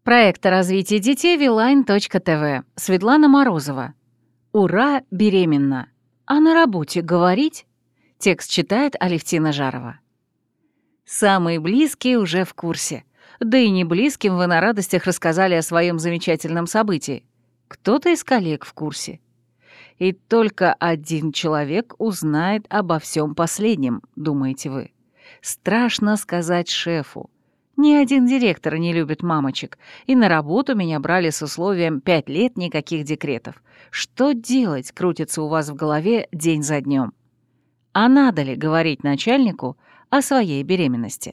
Проект о развитии детей Viline.tv. Светлана Морозова. Ура, беременна. А на работе говорить? Текст читает Алевтина Жарова. Самые близкие уже в курсе. Да и не близким вы на радостях рассказали о своем замечательном событии. Кто-то из коллег в курсе. И только один человек узнает обо всем последнем, думаете вы. Страшно сказать шефу. Ни один директор не любит мамочек, и на работу меня брали с условием 5 лет никаких декретов. Что делать, крутится у вас в голове день за днем. А надо ли говорить начальнику о своей беременности?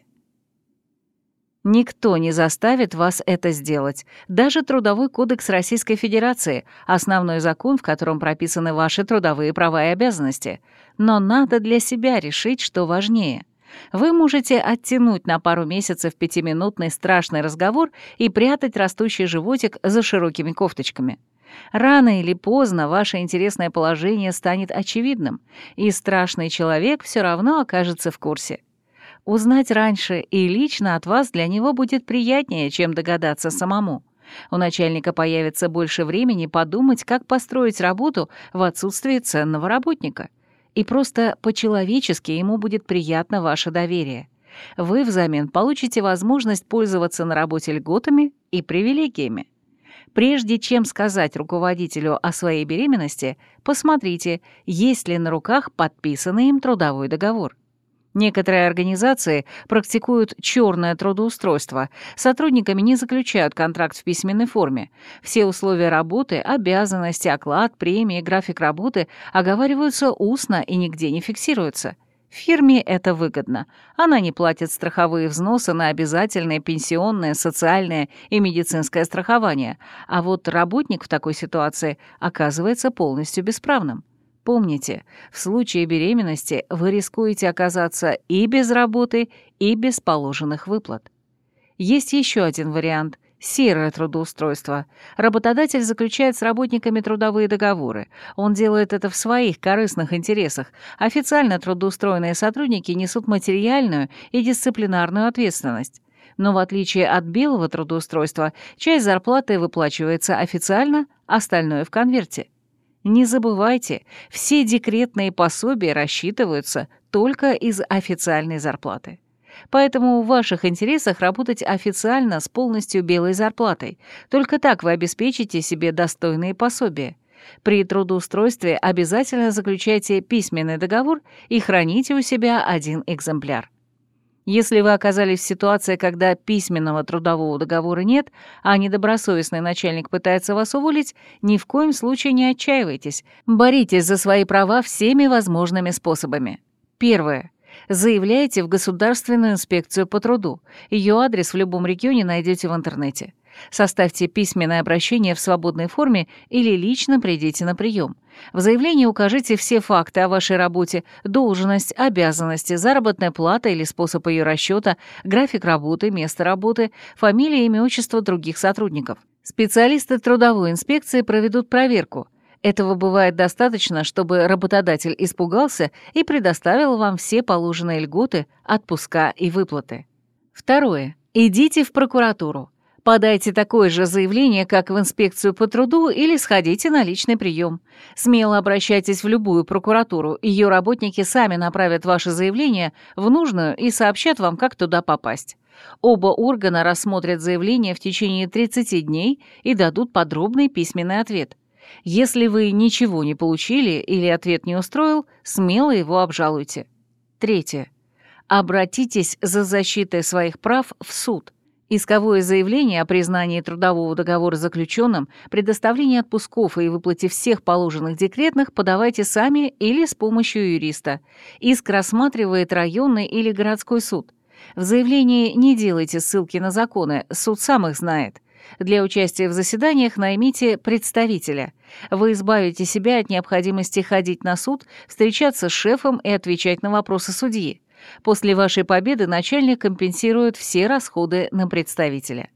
Никто не заставит вас это сделать, даже Трудовой кодекс Российской Федерации, основной закон, в котором прописаны ваши трудовые права и обязанности. Но надо для себя решить, что важнее. Вы можете оттянуть на пару месяцев 5-минутный страшный разговор и прятать растущий животик за широкими кофточками. Рано или поздно ваше интересное положение станет очевидным, и страшный человек все равно окажется в курсе. Узнать раньше и лично от вас для него будет приятнее, чем догадаться самому. У начальника появится больше времени подумать, как построить работу в отсутствии ценного работника. И просто по-человечески ему будет приятно ваше доверие. Вы взамен получите возможность пользоваться на работе льготами и привилегиями. Прежде чем сказать руководителю о своей беременности, посмотрите, есть ли на руках подписанный им трудовой договор. Некоторые организации практикуют черное трудоустройство. Сотрудниками не заключают контракт в письменной форме. Все условия работы, обязанности, оклад, премии, график работы оговариваются устно и нигде не фиксируются. Фирме это выгодно. Она не платит страховые взносы на обязательное пенсионное, социальное и медицинское страхование. А вот работник в такой ситуации оказывается полностью бесправным. Помните, в случае беременности вы рискуете оказаться и без работы, и без положенных выплат. Есть еще один вариант – серое трудоустройство. Работодатель заключает с работниками трудовые договоры. Он делает это в своих корыстных интересах. Официально трудоустроенные сотрудники несут материальную и дисциплинарную ответственность. Но в отличие от белого трудоустройства, часть зарплаты выплачивается официально, остальное в конверте. Не забывайте, все декретные пособия рассчитываются только из официальной зарплаты. Поэтому в ваших интересах работать официально с полностью белой зарплатой. Только так вы обеспечите себе достойные пособия. При трудоустройстве обязательно заключайте письменный договор и храните у себя один экземпляр. Если вы оказались в ситуации, когда письменного трудового договора нет, а недобросовестный начальник пытается вас уволить, ни в коем случае не отчаивайтесь. Боритесь за свои права всеми возможными способами. Первое. Заявляйте в Государственную инспекцию по труду. Ее адрес в любом регионе найдете в интернете. Составьте письменное обращение в свободной форме или лично придите на прием. В заявлении укажите все факты о вашей работе, должность, обязанности, заработная плата или способ ее расчета, график работы, место работы, фамилия, имя, отчество других сотрудников. Специалисты трудовой инспекции проведут проверку. Этого бывает достаточно, чтобы работодатель испугался и предоставил вам все положенные льготы, отпуска и выплаты. Второе. Идите в прокуратуру. Подайте такое же заявление, как в инспекцию по труду, или сходите на личный прием. Смело обращайтесь в любую прокуратуру, ее работники сами направят ваше заявление в нужную и сообщат вам, как туда попасть. Оба органа рассмотрят заявление в течение 30 дней и дадут подробный письменный ответ. Если вы ничего не получили или ответ не устроил, смело его обжалуйте. Третье. Обратитесь за защитой своих прав в суд. Исковое заявление о признании трудового договора заключенным, предоставлении отпусков и выплате всех положенных декретных подавайте сами или с помощью юриста. Иск рассматривает районный или городской суд. В заявлении не делайте ссылки на законы, суд сам их знает. Для участия в заседаниях наймите представителя. Вы избавите себя от необходимости ходить на суд, встречаться с шефом и отвечать на вопросы судьи. После вашей победы начальник компенсирует все расходы на представителя.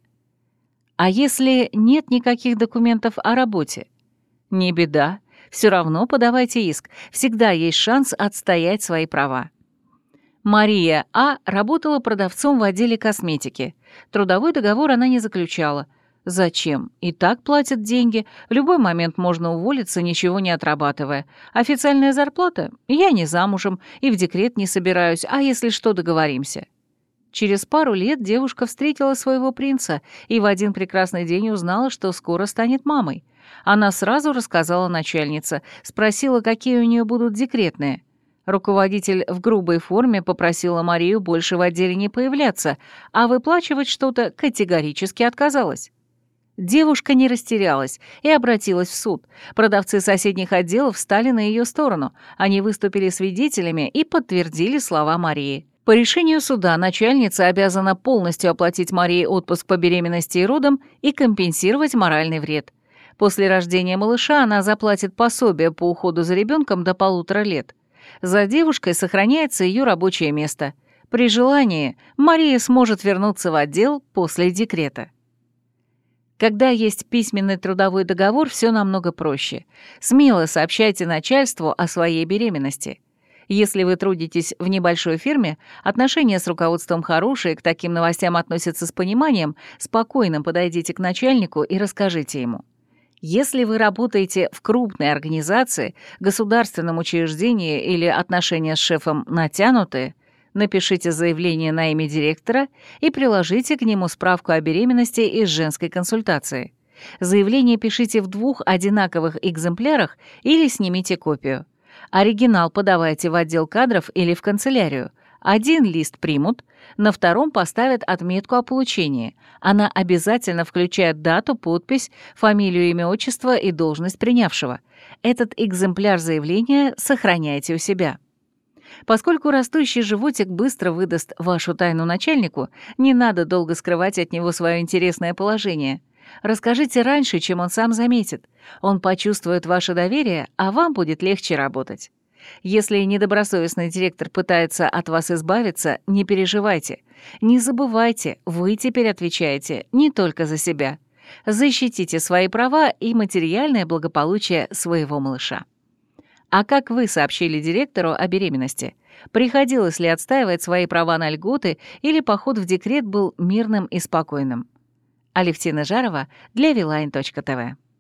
А если нет никаких документов о работе? Не беда, все равно подавайте иск, всегда есть шанс отстоять свои права. Мария А. работала продавцом в отделе косметики. Трудовой договор она не заключала. Зачем? И так платят деньги. В любой момент можно уволиться, ничего не отрабатывая. Официальная зарплата? Я не замужем и в декрет не собираюсь, а если что, договоримся. Через пару лет девушка встретила своего принца и в один прекрасный день узнала, что скоро станет мамой. Она сразу рассказала начальнице, спросила, какие у нее будут декретные. Руководитель в грубой форме попросила Марию больше в отделе не появляться, а выплачивать что-то категорически отказалась. Девушка не растерялась и обратилась в суд. Продавцы соседних отделов встали на ее сторону. Они выступили свидетелями и подтвердили слова Марии. По решению суда начальница обязана полностью оплатить Марии отпуск по беременности и родам и компенсировать моральный вред. После рождения малыша она заплатит пособие по уходу за ребенком до 1,5 лет. За девушкой сохраняется ее рабочее место. При желании Мария сможет вернуться в отдел после декрета. Когда есть письменный трудовой договор, все намного проще. Смело сообщайте начальству о своей беременности. Если вы трудитесь в небольшой фирме, отношения с руководством хорошие, к таким новостям относятся с пониманием, спокойно подойдите к начальнику и расскажите ему. Если вы работаете в крупной организации, государственном учреждении или отношения с шефом натянутые, напишите заявление на имя директора и приложите к нему справку о беременности из женской консультации. Заявление пишите в 2 одинаковых экземплярах или снимите копию. Оригинал подавайте в отдел кадров или в канцелярию. 1 лист примут, на 2 поставят отметку о получении. Она обязательно включает дату, подпись, фамилию, имя, отчество и должность принявшего. Этот экземпляр заявления сохраняйте у себя. Поскольку растущий животик быстро выдаст вашу тайну начальнику, не надо долго скрывать от него свое интересное положение. Расскажите раньше, чем он сам заметит. Он почувствует ваше доверие, а вам будет легче работать. Если недобросовестный директор пытается от вас избавиться, не переживайте. Не забывайте, вы теперь отвечаете не только за себя. Защитите свои права и материальное благополучие своего малыша. А как вы сообщили директору о беременности? Приходилось ли отстаивать свои права на льготы или поход в декрет был мирным и спокойным? Алевтина Жарова для Viline.tv